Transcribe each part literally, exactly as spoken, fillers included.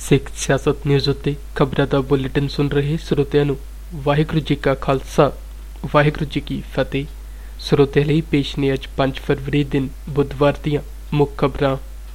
ਸਿੱਖ ਸਿਆਸਤ ਨਿਊਜ਼ ਉੱਤੇ ਖਬਰਾਂ ਦਾ ਬੁਲੇਟਿਨ ਸੁਣ ਰਹੇ ਸਰੋਤਿਆਂ ਨੂੰ ਵਾਹਿਗੁਰੂ ਜੀ ਕਾ ਖਾਲਸਾ ਵਾਹਿਗੁਰੂ ਜੀ ਕੀ ਫਤਿਹ। ਸਰੋਤਿਆਂ ਲਈ ਪੇਸ਼ ਨੇ ਅੱਜ ਪੰਜ ਫਰਵਰੀ ਦਿਨ ਬੁੱਧਵਾਰ ਦੀਆਂ ਮੁੱਖ ਖਬਰਾਂ।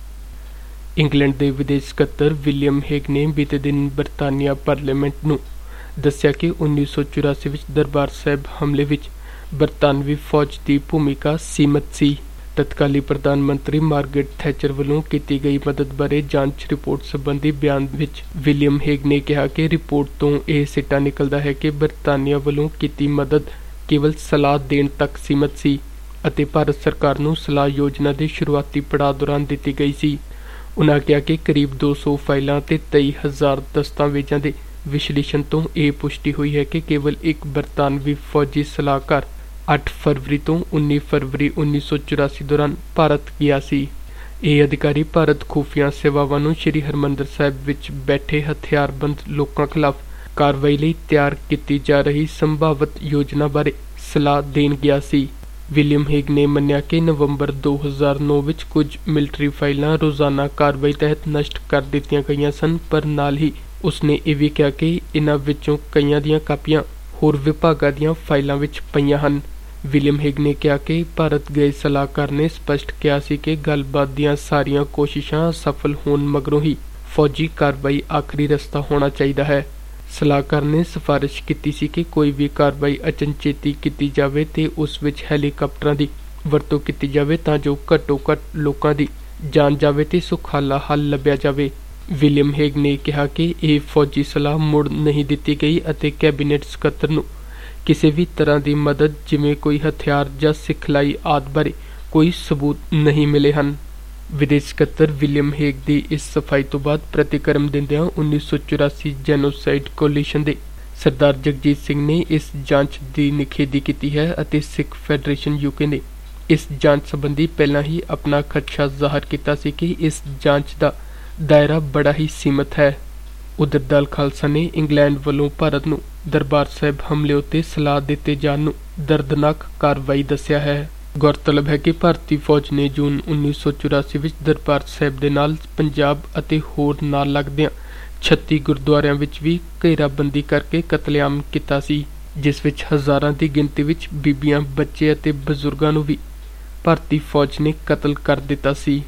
ਇੰਗਲੈਂਡ ਦੇ ਵਿਦੇਸ਼ ਸਕੱਤਰ ਵਿਲੀਅਮ ਹੇਗ ਨੇ ਬੀਤੇ ਦਿਨ ਬਰਤਾਨੀਆ ਪਾਰਲੀਮੈਂਟ ਨੂੰ ਦੱਸਿਆ ਕਿ ਉੱਨੀ ਸੌ ਚੁਰਾਸੀ ਵਿੱਚ ਦਰਬਾਰ ਸਾਹਿਬ ਹਮਲੇ ਵਿੱਚ ਬਰਤਾਨਵੀ ਫੌਜ ਦੀ ਭੂਮਿਕਾ ਸੀਮਤ ਸੀ। ਤਤਕਾਲੀ ਪ੍ਰਧਾਨ ਮੰਤਰੀ ਮਾਰਗਰੇਟ ਥੈਚਰ ਵੱਲੋਂ ਕੀਤੀ ਗਈ ਮਦਦ ਬਾਰੇ ਜਾਂਚ ਰਿਪੋਰਟ ਸੰਬੰਧੀ ਬਿਆਨ ਵਿੱਚ ਵਿਲੀਅਮ ਹੇਗ ਨੇ ਕਿਹਾ ਕਿ ਰਿਪੋਰਟ ਤੋਂ ਇਹ ਸਿੱਟਾ ਨਿਕਲਦਾ ਹੈ ਕਿ ਬਰਤਾਨੀਆ ਵੱਲੋਂ ਕੀਤੀ ਮਦਦ ਕੇਵਲ ਸਲਾਹ ਦੇਣ ਤੱਕ ਸੀਮਤ ਸੀ ਅਤੇ ਭਾਰਤ ਸਰਕਾਰ ਨੂੰ ਸਲਾਹ ਯੋਜਨਾ ਦੇ ਸ਼ੁਰੂਆਤੀ ਪੜਾਅ ਦੌਰਾਨ ਦਿੱਤੀ ਗਈ ਸੀ। ਉਨ੍ਹਾਂ ਕਿਹਾ ਕਿ ਕਰੀਬ ਦੋ ਸੌ ਫਾਈਲਾਂ ਤੇ ਤੇਈ ਹਜ਼ਾਰ ਦਸਤਾਵੇਜ਼ਾਂ ਦੇ ਵਿਸ਼ਲੇਸ਼ਣ ਤੋਂ ਇਹ ਪੁਸ਼ਟੀ ਹੋਈ ਹੈ ਕਿ ਕੇਵਲ ਇੱਕ ਬਰਤਾਨਵੀ ਫੌਜੀ ਸਲਾਹਕਾਰ ਅੱਠ ਫਰਵਰੀ ਤੋਂ ਉੱਨੀ ਫਰਵਰੀ ਉੱਨੀ ਸੌ ਚੁਰਾਸੀ ਦੌਰਾਨ ਭਾਰਤ ਗਿਆ ਸੀ। ਇਹ ਅਧਿਕਾਰੀ ਭਾਰਤ ਖੁਫੀਆ ਸੇਵਾਵਾਂ ਨੂੰ ਸ਼੍ਰੀ ਹਰਿਮੰਦਰ ਸਾਹਿਬ ਵਿੱਚ ਬੈਠੇ ਹਥਿਆਰਬੰਦ ਲੋਕਾਂ ਖਿਲਾਫ ਕਾਰਵਾਈ ਲਈ ਤਿਆਰ ਕੀਤੀ ਜਾ ਰਹੀ ਸੰਭਾਵਤ ਯੋਜਨਾ ਬਾਰੇ ਸਲਾਹ ਦੇਣ ਗਿਆ ਸੀ। ਵਿਲੀਅਮ ਹੇਗ ਨੇ ਮੰਨਿਆ ਕਿ ਨਵੰਬਰ ਦੋ ਹਜ਼ਾਰ ਨੌ ਵਿੱਚ ਕੁਝ ਮਿਲਟਰੀ ਫਾਈਲਾਂ ਰੋਜ਼ਾਨਾ ਕਾਰਵਾਈ ਤਹਿਤ ਨਸ਼ਟ ਕਰ ਦਿੱਤੀਆਂ ਗਈਆਂ ਸਨ, ਪਰ ਨਾਲ ਹੀ ਉਸਨੇ ਇਹ ਵੀ ਕਿਹਾ ਕਿ ਇਨ੍ਹਾਂ ਵਿੱਚੋਂ ਕਈਆਂ ਦੀਆਂ ਕਾਪੀਆਂ ਹੋਰ ਵਿਭਾਗਾਂ ਦੀਆਂ ਫਾਈਲਾਂ ਵਿੱਚ ਪਈਆਂ ਹਨ। ਵਿਲੀਅਮ ਹੇਗ ਨੇ ਕਿਹਾ ਕਿ ਭਾਰਤ ਗਏ ਸਲਾਹਕਾਰ ਨੇ ਸਪਸ਼ਟ ਕਿਹਾ ਸੀ ਕਿ ਗੱਲਬਾਤ ਦੀਆਂ ਸਾਰੀਆਂ ਕੋਸ਼ਿਸ਼ਾਂ ਸਫਲ ਹੋਣ ਮਗਰੋਂ ਹੀ ਫੌਜੀ ਕਾਰਵਾਈ ਆਖਰੀ ਰਸਤਾ ਹੋਣਾ ਚਾਹੀਦਾ ਹੈ। ਸਲਾਹਕਾਰ ਨੇ ਸਿਫਾਰਿਸ਼ ਕੀਤੀ ਸੀ ਕਿ ਕੋਈ ਵੀ ਕਾਰਵਾਈ ਅਚਨਚੇਤੀ ਕੀਤੀ ਜਾਵੇ ਤੇ ਉਸ ਵਿੱਚ ਹੈਲੀਕਾਪਟਰਾਂ ਦੀ ਵਰਤੋਂ ਕੀਤੀ ਜਾਵੇ ਤਾਂ ਜੋ ਘੱਟੋ ਘੱਟ ਲੋਕਾਂ ਦੀ ਜਾਨ ਜਾਵੇ ਤੇ ਸੁਖਾਲਾ ਹੱਲ ਲੱਭਿਆ ਜਾਵੇ। ਵਿਲੀਅਮ ਹੇਗ ਨੇ ਕਿਹਾ ਕਿ ਇਹ ਫੌਜੀ ਸਲਾਹ ਮੁੜ ਨਹੀਂ ਦਿੱਤੀ ਗਈ ਅਤੇ ਕੈਬਨਿਟ ਸਕੱਤਰ ਨੂੰ ਕਿਸੇ ਵੀ ਤਰ੍ਹਾਂ ਦੀ ਮਦਦ ਜਿਵੇਂ ਕੋਈ ਹਥਿਆਰ ਜਾਂ ਸਿਖਲਾਈ ਆਦਿ ਬਾਰੇ ਕੋਈ ਸਬੂਤ ਨਹੀਂ ਮਿਲੇ ਹਨ। ਵਿਦੇਸ਼ ਸਕੱਤਰ ਵਿਲੀਅਮ ਹੇਗ ਦੀ ਇਸ ਸਫਾਈ ਤੋਂ ਬਾਅਦ ਪ੍ਰਤੀਕਰਮ ਦਿੰਦਿਆਂ ਉੱਨੀ ਸੌ ਚੁਰਾਸੀ ਜੈਨੋਸਾਈਡ ਕੋਲੀਸ਼ਨ ਦੇ ਸਰਦਾਰ ਜਗਜੀਤ ਸਿੰਘ ਨੇ ਇਸ ਜਾਂਚ ਦੀ ਨਿਖੇਧੀ ਕੀਤੀ ਹੈ ਅਤੇ ਸਿੱਖ ਫੈਡਰੇਸ਼ਨ ਯੂਕੇ ਨੇ ਇਸ ਜਾਂਚ ਸੰਬੰਧੀ ਪਹਿਲਾਂ ਹੀ ਆਪਣਾ ਖਦਸ਼ਾ ਜ਼ਾਹਰ ਕੀਤਾ ਸੀ ਕਿ ਇਸ ਜਾਂਚ ਦਾ ਦਾਇਰਾ ਬੜਾ ਹੀ ਸੀਮਤ ਹੈ। ਉਧਰ ਦਲ ਖਾਲਸਾ ਨੇ ਇੰਗਲੈਂਡ ਵੱਲੋਂ ਭਾਰਤ ਨੂੰ ਦਰਬਾਰ ਸਾਹਿਬ ਹਮਲੇ ਉੱਤੇ ਸਲਾਹ ਦਿੱਤੇ ਜਾਣ ਨੂੰ ਦਰਦਨਾਕ ਕਾਰਵਾਈ ਦੱਸਿਆ ਹੈ। ਗੌਰਤਲਬ ਹੈ ਕਿ ਭਾਰਤੀ ਫੌਜ ਨੇ ਜੂਨ ਉੱਨੀ ਸੌ ਚੁਰਾਸੀ ਵਿੱਚ ਦਰਬਾਰ ਸਾਹਿਬ ਦੇ ਨਾਲ ਪੰਜਾਬ ਅਤੇ ਹੋਰ ਨਾਲ ਲੱਗਦਿਆਂ ਛੱਤੀ ਗੁਰਦੁਆਰਿਆਂ ਵਿੱਚ ਵੀ ਘੇਰਾਬੰਦੀ ਕਰਕੇ ਕਤਲੇਆਮ ਕੀਤਾ ਸੀ, ਜਿਸ ਵਿੱਚ ਹਜ਼ਾਰਾਂ ਦੀ ਗਿਣਤੀ ਵਿੱਚ ਬੀਬੀਆਂ, ਬੱਚੇ ਅਤੇ ਬਜ਼ੁਰਗਾਂ ਨੂੰ ਵੀ ਭਾਰਤੀ ਫੌਜ ਨੇ ਕਤਲ ਕਰ ਦਿੱਤਾ ਸੀ।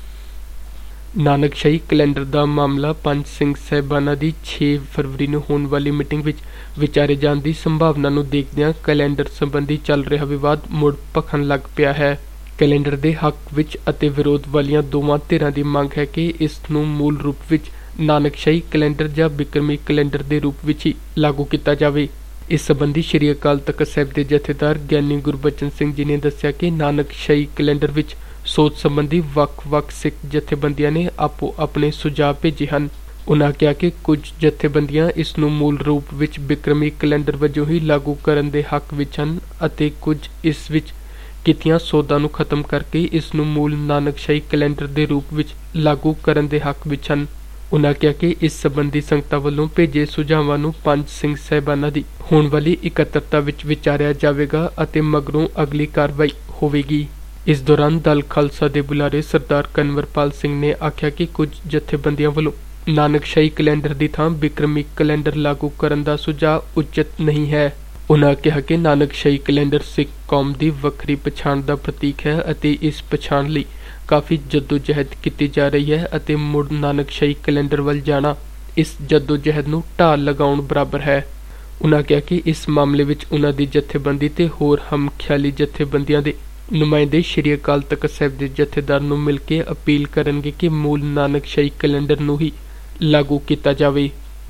ਨਾਨਕਸ਼ਾਹੀ ਕੈਲੰਡਰ ਦਾ ਮਾਮਲਾ ਪੰਜ ਸਿੰਘ ਸਾਹਿਬਾਨਾਂ ਦੀ ਛੇ ਫਰਵਰੀ ਨੂੰ ਹੋਣ ਵਾਲੀ ਮੀਟਿੰਗ ਵਿੱਚ ਵਿਚਾਰੇ ਜਾਣ ਦੀ ਸੰਭਾਵਨਾ ਨੂੰ ਦੇਖਦਿਆਂ ਕੈਲੰਡਰ ਸੰਬੰਧੀ ਚੱਲ ਰਿਹਾ ਵਿਵਾਦ ਮੁੜ ਭਖਣ ਲੱਗ ਪਿਆ ਹੈ। ਕੈਲੰਡਰ ਦੇ ਹੱਕ ਵਿੱਚ ਅਤੇ ਵਿਰੋਧ ਵਾਲੀਆਂ ਦੋਵਾਂ ਧਿਰਾਂ ਦੀ ਮੰਗ ਹੈ ਕਿ ਇਸ ਨੂੰ ਮੂਲ ਰੂਪ ਵਿੱਚ ਨਾਨਕਸ਼ਾਹੀ ਕੈਲੰਡਰ ਜਾਂ ਬਿਕਰਮੀ ਕੈਲੰਡਰ ਦੇ ਰੂਪ ਵਿੱਚ ਹੀ ਲਾਗੂ ਕੀਤਾ ਜਾਵੇ। ਇਸ ਸੰਬੰਧੀ ਸ਼੍ਰੀ ਅਕਾਲ ਤਖ਼ਤ ਸਾਹਿਬ ਦੇ ਜਥੇਦਾਰ ਗਿਆਨੀ ਗੁਰਬਚਨ ਸਿੰਘ ਜੀ ਨੇ ਦੱਸਿਆ ਕਿ ਨਾਨਕਸ਼ਾਹੀ ਕੈਲੰਡਰ ਵਿੱਚ ਸੋਚ ਸੰਬੰਧੀ ਵੱਖ-ਵੱਖ ਸਿੱਖ ਜਥੇਬੰਦੀਆਂ ਨੇ ਆਪੋ ਆਪਣੇ ਸੁਝਾਅ ਭੇਜੇ ਹਨ। ਉਨ੍ਹਾਂ ਕਿਹਾ ਕਿ ਕੁਝ ਜਥੇਬੰਦੀਆਂ ਇਸ ਨੂੰ ਮੂਲ ਰੂਪ ਵਿੱਚ ਬਿਕਰਮੀ ਕੈਲੰਡਰ ਵਜੋਂ ਹੀ ਲਾਗੂ ਕਰਨ ਦੇ ਹੱਕ ਵਿੱਚ ਹਨ ਅਤੇ ਕੁਝ ਇਸ ਵਿੱਚ ਕੀਤੀਆਂ ਸੋਧਾਂ ਨੂੰ ਖਤਮ ਕਰਕੇ ਇਸ ਨੂੰ ਮੂਲ ਨਾਨਕਸ਼ਾਹੀ ਕੈਲੰਡਰ ਦੇ ਰੂਪ ਵਿੱਚ ਲਾਗੂ ਕਰਨ ਦੇ ਹੱਕ ਵਿੱਚ ਹਨ। ਉਨ੍ਹਾਂ ਕਿਹਾ ਕਿ ਇਸ ਸੰਬੰਧੀ ਸੰਗਤਾਂ ਵੱਲੋਂ ਭੇਜੇ ਸੁਝਾਵਾਂ ਨੂੰ ਪੰਜ ਸਿੰਘ ਸਾਹਿਬਾਨਾਂ ਦੀ ਹੋਣ ਵਾਲੀ ਇਕੱਤਰਤਾ ਵਿੱਚ ਵਿਚਾਰਿਆ ਜਾਵੇਗਾ ਅਤੇ ਮਗਰੋਂ ਅਗਲੀ ਕਾਰਵਾਈ ਹੋਵੇਗੀ। ਇਸ ਦੌਰਾਨ ਦਲ ਖਾਲਸਾ ਦੇ ਬੁਲਾਰੇ ਸਰਦਾਰ ਕਨਵਰਪਾਲ ਸਿੰਘ ਨੇ ਆਖਿਆ ਕਿ ਕੁਝ ਜਥੇਬੰਦੀਆਂ ਵੱਲੋਂ ਨਾਨਕਸ਼ਾਹੀ ਕੈਲੰਡਰ ਦੀ ਥਾਂ ਬਿਕਰਮੀ ਕੈਲੰਡਰ ਲਾਗੂ ਕਰਨ ਦਾ ਸੁਝਾਅ ਉਚਿਤ ਨਹੀਂ ਹੈ। ਉਨ੍ਹਾਂ ਕਿਹਾ ਕਿ ਨਾਨਕਸ਼ਾਹੀ ਕੈਲੰਡਰ ਸਿੱਖ ਕੌਮ ਦੀ ਵੱਖਰੀ ਪਛਾਣ ਦਾ ਪ੍ਰਤੀਕ ਹੈ ਅਤੇ ਇਸ ਪਛਾਣ ਲਈ ਕਾਫੀ ਜੱਦੋ-ਜਹਿਦ ਕੀਤੀ ਜਾ ਰਹੀ ਹੈ ਅਤੇ ਮੁੜ ਨਾਨਕਸ਼ਾਹੀ ਕੈਲੰਡਰ ਵੱਲ ਜਾਣਾ ਇਸ ਜੱਦੋ-ਜਹਿਦ ਨੂੰ ਢਾਹ ਲਗਾਉਣ ਬਰਾਬਰ ਹੈ। ਉਨ੍ਹਾਂ ਕਿਹਾ ਕਿ ਇਸ ਮਾਮਲੇ ਵਿੱਚ ਉਨ੍ਹਾਂ ਦੀ ਜਥੇਬੰਦੀ ਤੇ ਹੋਰ ਹਮਖਿਆਲੀ ਜਥੇਬੰਦੀਆਂ ਦੇ ਨੁਮਾਇੰਦੇ ਸ਼੍ਰੀ ਅਕਾਲ ਤਖ਼ਤ ਸਾਹਿਬ ਦੇ ਜਥੇਦਾਰ ਨੂੰ ਮਿਲ ਕੇ ਅਪੀਲ ਕਰਨਗੇ ਕਿ ਮੂਲ ਨਾਨਕਸ਼ਾਹੀ ਕੈਲੰਡਰ ਨੂੰ ਹੀ ਲਾਗੂ ਕੀਤਾ ਜਾਵੇ।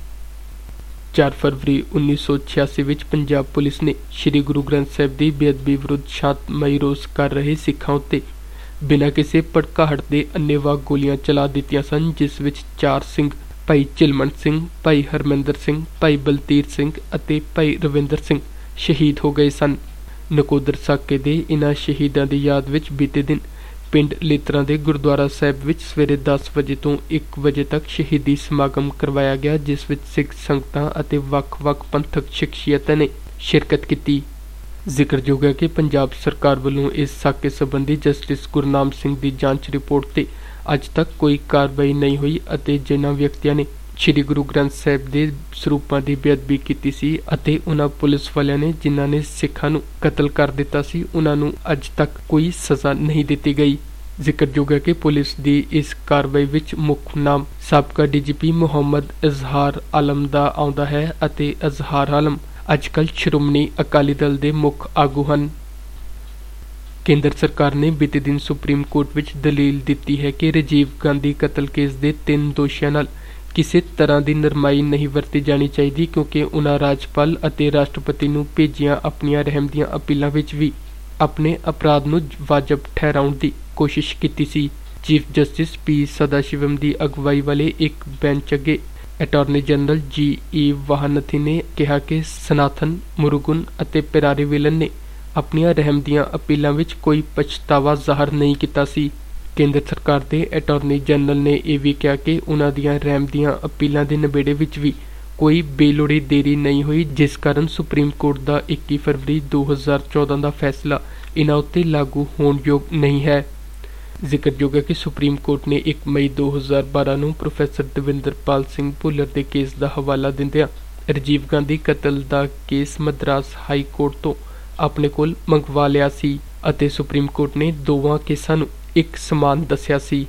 ਚਾਰ ਫਰਵਰੀ ਉੱਨੀ ਸੌ ਛਿਆਸੀ ਵਿੱਚ ਪੰਜਾਬ ਪੁਲਿਸ ਨੇ ਸ਼੍ਰੀ ਗੁਰੂ ਗ੍ਰੰਥ ਸਾਹਿਬ ਦੀ ਬੇਅਦਬੀ ਵਿਰੁੱਧ ਸ਼ਾਂਤਮਈ ਰੋਸ ਕਰ ਰਹੇ ਸਿੱਖਾਂ ਉੱਤੇ ਬਿਨਾਂ ਕਿਸੇ ਭੜਕਾਹਟ ਦੇ ਅੰਨ੍ਹੇਵਾਹ ਗੋਲੀਆਂ ਚਲਾ ਦਿੱਤੀਆਂ ਸਨ, ਜਿਸ ਵਿੱਚ ਚਾਰ ਸਿੰਘ ਭਾਈ ਝਿਲਮਣ ਸਿੰਘ, ਭਾਈ ਹਰਮਿੰਦਰ ਸਿੰਘ, ਭਾਈ ਬਲਤੀਰ ਸਿੰਘ ਅਤੇ ਭਾਈ ਰਵਿੰਦਰ ਸਿੰਘ ਸ਼ਹੀਦ ਹੋ ਗਏ ਸਨ। ਨਕੋਦਰ ਸਾਕੇ ਦੇ ਇਨ੍ਹਾਂ ਸ਼ਹੀਦਾਂ ਦੀ ਯਾਦ ਵਿੱਚ ਬੀਤੇ ਦਿਨ ਪਿੰਡ ਲਿੱਤਰਾਂ ਦੇ ਗੁਰਦੁਆਰਾ ਸਾਹਿਬ ਵਿੱਚ ਸਵੇਰੇ ਦਸ ਵਜੇ ਤੋਂ ਇੱਕ ਵਜੇ ਤੱਕ ਸ਼ਹੀਦੀ ਸਮਾਗਮ ਕਰਵਾਇਆ ਗਿਆ, ਜਿਸ ਵਿੱਚ ਸਿੱਖ ਸੰਗਤਾਂ ਅਤੇ ਵੱਖ-ਵੱਖ ਪੰਥਕ ਸ਼ਖਸੀਅਤਾਂ ਨੇ ਸ਼ਿਰਕਤ ਕੀਤੀ। ਜ਼ਿਕਰਯੋਗ ਹੈ ਕਿ ਪੰਜਾਬ ਸਰਕਾਰ ਵੱਲੋਂ ਇਸ ਸਾਕੇ ਸੰਬੰਧੀ ਜਸਟਿਸ ਗੁਰਨਾਮ ਸਿੰਘ ਦੀ ਜਾਂਚ ਰਿਪੋਰਟ ਤੇ ਅੱਜ ਤੱਕ ਕੋਈ ਕਾਰਵਾਈ ਨਹੀਂ ਹੋਈ ਅਤੇ ਜਿਨ੍ਹਾਂ ਵਿਅਕਤੀਆਂ ਨੇ ਸ਼੍ਰੀ ਗੁਰੂ ਗ੍ਰੰਥ ਸਾਹਿਬ ਦੇ ਸਰੂਪਾਂ ਦੀ ਬੇਅਦਬੀ ਕੀਤੀ ਸੀ ਅਤੇ ਉਹਨਾਂ ਪੁਲਿਸ ਵਾਲਿਆਂ ਨੇ ਜਿਨ੍ਹਾਂ ਨੇ ਸਿੱਖਾਂ ਨੂੰ ਕਤਲ ਕਰ ਦਿੱਤਾ ਸੀ ਉਹਨਾਂ ਨੂੰ ਅੱਜ ਤੱਕ ਕੋਈ ਸਜ਼ਾ ਨਹੀਂ ਦਿੱਤੀ ਗਈ। ਜ਼ਿਕਰਯੋਗ ਹੈ ਕਿ ਪੁਲਿਸ ਦੀ ਇਸ ਕਾਰਵਾਈ ਵਿੱਚ ਮੁੱਖ ਨਾਮ ਸਾਬਕਾ ਡੀ ਜੀ ਪੀ ਮੁਹੰਮਦ ਇਜ਼ਹਾਰ ਆਲਮ ਦਾ ਆਉਂਦਾ ਹੈ ਅਤੇ ਇਜ਼ਹਾਰ ਆਲਮ ਅੱਜ ਕੱਲ੍ਹ ਸ਼੍ਰੋਮਣੀ ਅਕਾਲੀ ਦਲ ਦੇ ਮੁੱਖ ਆਗੂ ਹਨ। ਕੇਂਦਰ ਸਰਕਾਰ ਨੇ ਬੀਤੇ ਦਿਨ ਸੁਪਰੀਮ ਕੋਰਟ ਵਿੱਚ ਦਲੀਲ ਦਿੱਤੀ ਹੈ ਕਿ ਰਾਜੀਵ ਗਾਂਧੀ ਕਤਲ ਕੇਸ ਦੇ ਤਿੰਨ ਦੋਸ਼ੀਆਂ ਨਾਲ ਕਿਸੇ ਤਰ੍ਹਾਂ ਦੀ ਨਰਮਾਈ ਨਹੀਂ ਵਰਤੀ ਜਾਣੀ ਚਾਹੀਦੀ ਕਿਉਂਕਿ ਉਨ੍ਹਾਂ ਰਾਜਪਾਲ ਅਤੇ ਰਾਸ਼ਟਰਪਤੀ ਨੂੰ ਭੇਜੀਆਂ ਆਪਣੀਆਂ ਰਹਿਮ ਦੀਆਂ ਅਪੀਲਾਂ ਵਿੱਚ ਵੀ ਆਪਣੇ ਅਪਰਾਧ ਨੂੰ ਵਾਜਬ ਠਹਿਰਾਉਣ ਦੀ ਕੋਸ਼ਿਸ਼ ਕੀਤੀ ਸੀ। ਚੀਫ ਜਸਟਿਸ ਪੀ ਸਦਾਸ਼ਿਵਮ ਦੀ ਅਗਵਾਈ ਵਾਲੇ ਇੱਕ ਬੈਂਚ ਅੱਗੇ ਅਟਾਰਨੀ ਜਨਰਲ ਜੀ ਈ ਵਾਹਨਥੀ ਨੇ ਕਿਹਾ ਕਿ ਸਨਾਥਨ ਮੁਰੁਗਨ ਅਤੇ ਪਿਰਾਰੀ ਵਿਲਨ ਨੇ ਆਪਣੀਆਂ ਰਹਿਮ ਦੀਆਂ ਅਪੀਲਾਂ ਵਿੱਚ ਕੋਈ ਪਛਤਾਵਾ ਜ਼ਾਹਰ ਨਹੀਂ ਕੀਤਾ ਸੀ। ਕੇਂਦਰ ਸਰਕਾਰ ਦੇ ਅਟਾਰਨੀ ਜਨਰਲ ਨੇ ਇਹ ਵੀ ਕਿਹਾ ਕਿ ਉਨ੍ਹਾਂ ਦੀਆਂ ਰਹਿਮ ਦੀਆਂ ਅਪੀਲਾਂ ਦੇ ਨਿਬੇੜੇ ਵਿੱਚ ਵੀ ਕੋਈ ਬੇਲੋੜੀ ਦੇਰੀ ਨਹੀਂ ਹੋਈ ਜਿਸ ਕਾਰਨ ਸੁਪਰੀਮ ਕੋਰਟ ਦਾ ਇੱਕੀ ਫਰਵਰੀ ਦੋ ਹਜ਼ਾਰ ਚੌਦਾਂ ਦਾ ਫੈਸਲਾ ਇਨ੍ਹਾਂ ਉੱਤੇ ਲਾਗੂ ਹੋਣ ਯੋਗ ਨਹੀਂ ਹੈ। ਜ਼ਿਕਰਯੋਗ ਹੈ ਕਿ ਸੁਪਰੀਮ ਕੋਰਟ ਨੇ ਇੱਕ ਮਈ ਦੋ ਹਜ਼ਾਰ ਬਾਰਾਂ ਨੂੰ ਪ੍ਰੋਫੈਸਰ ਦਵਿੰਦਰਪਾਲ ਸਿੰਘ ਭੁੱਲਰ ਦੇ ਕੇਸ ਦਾ ਹਵਾਲਾ ਦਿੰਦਿਆਂ ਰਾਜੀਵ ਗਾਂਧੀ ਕਤਲ ਦਾ ਕੇਸ ਮਦਰਾਸ ਹਾਈ ਕੋਰਟ ਤੋਂ ਆਪਣੇ ਕੋਲ ਮੰਗਵਾ ਲਿਆ ਸੀ ਅਤੇ ਸੁਪਰੀਮ ਕੋਰਟ ਨੇ ਦੋਵਾਂ ਕੇਸਾਂ ਨੂੰ ਇੱਕ ਸਮਾਨ ਦੱਸਿਆ ਸੀ।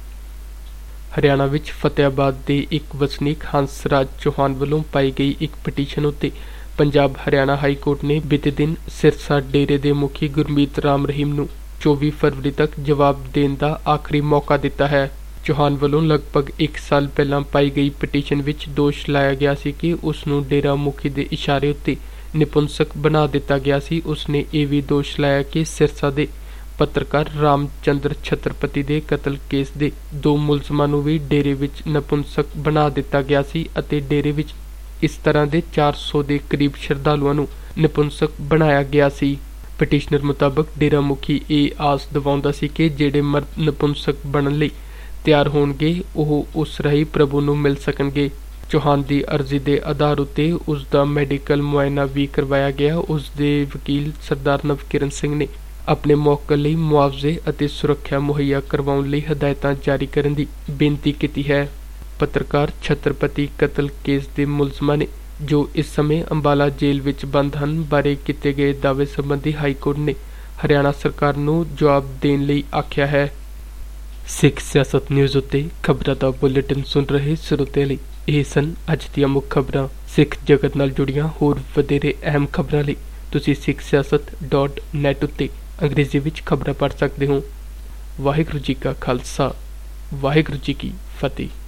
ਹਰਿਆਣਾ ਵਿੱਚ ਫਤਿਆਬਾਦ ਦੇ ਇੱਕ ਵਸਨੀਕ ਹੰਸਰਾਜ ਚੌਹਾਨ ਵੱਲੋਂ ਪਾਈ ਗਈ ਇੱਕ ਪਟੀਸ਼ਨ ਉੱਤੇ ਪੰਜਾਬ ਹਰਿਆਣਾ ਹਾਈ ਕੋਰਟ ਨੇ ਬੀਤੇ ਦਿਨ ਸਿਰਸਾ ਡੇਰੇ ਦੇ ਮੁਖੀ ਗੁਰਮੀਤ ਰਾਮ ਰਹੀਮ ਨੂੰ ਚੌਵੀ ਫਰਵਰੀ ਤੱਕ ਜਵਾਬ ਦੇਣ ਦਾ ਆਖਰੀ ਮੌਕਾ ਦਿੱਤਾ ਹੈ। ਚੌਹਾਨ ਵੱਲੋਂ ਲਗਭਗ ਇੱਕ ਸਾਲ ਪਹਿਲਾਂ ਪਾਈ ਗਈ ਪਟੀਸ਼ਨ ਵਿੱਚ ਦੋਸ਼ ਲਾਇਆ ਗਿਆ ਸੀ ਕਿ ਉਸ ਨੂੰ ਡੇਰਾ ਮੁਖੀ ਦੇ ਇਸ਼ਾਰੇ ਉੱਤੇ ਨਿਪੁੰਸਕ ਬਣਾ ਦਿੱਤਾ ਗਿਆ ਸੀ। ਉਸ ਨੇ ਇਹ ਵੀ ਦੋਸ਼ ਲਾਇਆ ਕਿ ਸਿਰਸਾ ਦੇ ਪੱਤਰਕਾਰ ਰਾਮਚੰਦਰ ਛਤਰਪਤੀ ਦੇ ਕਤਲ ਕੇਸ ਦੇ ਦੋ ਮੁਲਜ਼ਮਾਂ ਨੂੰ ਵੀ ਡੇਰੇ ਵਿੱਚ ਨਪੁੰਸਕ ਬਣਾ ਦਿੱਤਾ ਗਿਆ ਸੀ ਅਤੇ ਡੇਰੇ ਵਿੱਚ ਇਸ ਤਰ੍ਹਾਂ ਦੇ ਚਾਰ ਸੌ ਦੇ ਕਰੀਬ ਸ਼ਰਧਾਲੂਆਂ ਨੂੰ ਨਪੁੰਸਕ ਬਣਾਇਆ ਗਿਆ ਸੀ। ਪਟੀਸ਼ਨਰ ਮੁਤਾਬਕ ਡੇਰਾ ਮੁਖੀ ਇਹ ਆਸ ਦਿਵਾਉਂਦਾ ਸੀ ਕਿ ਜਿਹੜੇ ਮਰਦ ਨਪੁੰਸਕ ਬਣਨ ਲਈ ਤਿਆਰ ਹੋਣਗੇ ਉਹ ਉਸ ਰਾਹੀਂ ਪ੍ਰਭੂ ਨੂੰ ਮਿਲ ਸਕਣਗੇ। ਚੌਹਾਨ ਦੀ ਅਰਜ਼ੀ ਦੇ ਆਧਾਰ ਉੱਤੇ ਉਸ ਦਾ ਮੈਡੀਕਲ ਮੁਆਇਨਾ ਵੀ ਕਰਵਾਇਆ ਗਿਆ। ਉਸ ਦੇ ਵਕੀਲ ਸਰਦਾਰ ਨਵਕਿਰਨ ਸਿੰਘ ਨੇ ਆਪਣੇ ਮੌਕਲ ਲਈ ਮੁਆਵਜ਼ੇ ਅਤੇ ਸੁਰੱਖਿਆ ਮੁਹੱਈਆ ਕਰਵਾਉਣ ਲਈ ਹਦਾਇਤਾਂ ਜਾਰੀ ਕਰਨ ਦੀ ਬੇਨਤੀ ਕੀਤੀ ਹੈ। ਪੱਤਰਕਾਰ ਛਤਰਪਤੀ ਕਤਲ ਕੇਸ ਦੇ ਮੁਲਜ਼ਮਾਂ ਨੇ ਜੋ ਇਸ ਸਮੇਂ ਅੰਬਾਲਾ ਜੇਲ੍ਹ ਵਿੱਚ ਬੰਦ ਹਨ ਬਾਰੇ ਕੀਤੇ ਗਏ ਦਾਅਵੇ ਸੰਬੰਧੀ ਹਾਈਕੋਰਟ ਨੇ ਹਰਿਆਣਾ ਸਰਕਾਰ ਨੂੰ ਜਵਾਬ ਦੇਣ ਲਈ ਆਖਿਆ ਹੈ। ਸਿੱਖ ਸਿਆਸਤ ਨਿਊਜ਼ ਉੱਤੇ ਖਬਰਾਂ ਦਾ ਬੁਲੇਟਿਨ ਸੁਣ ਰਹੇ ਸਰੋਤਿਆਂ ਲਈ ਇਹ ਸਨ ਅੱਜ ਦੀਆਂ ਮੁੱਖ ਖਬਰਾਂ। ਸਿੱਖ ਜਗਤ ਨਾਲ ਜੁੜੀਆਂ ਹੋਰ ਵਧੇਰੇ ਅਹਿਮ ਖਬਰਾਂ ਲਈ ਤੁਸੀਂ ਸਿੱਖ ਸਿਆਸਤ ਡਾਟ ਨੈੱਟ ਉੱਤੇ ਅੰਗਰੇਜ਼ੀ ਵਿੱਚ ਖਬਰਾਂ ਪੜ੍ਹ ਸਕਦੇ ਹੋ। ਵਾਹਿਗੁਰੂ ਜੀ ਕਾ ਖਾਲਸਾ, ਵਾਹਿਗੁਰੂ ਜੀ ਕੀ ਫਤਿਹ।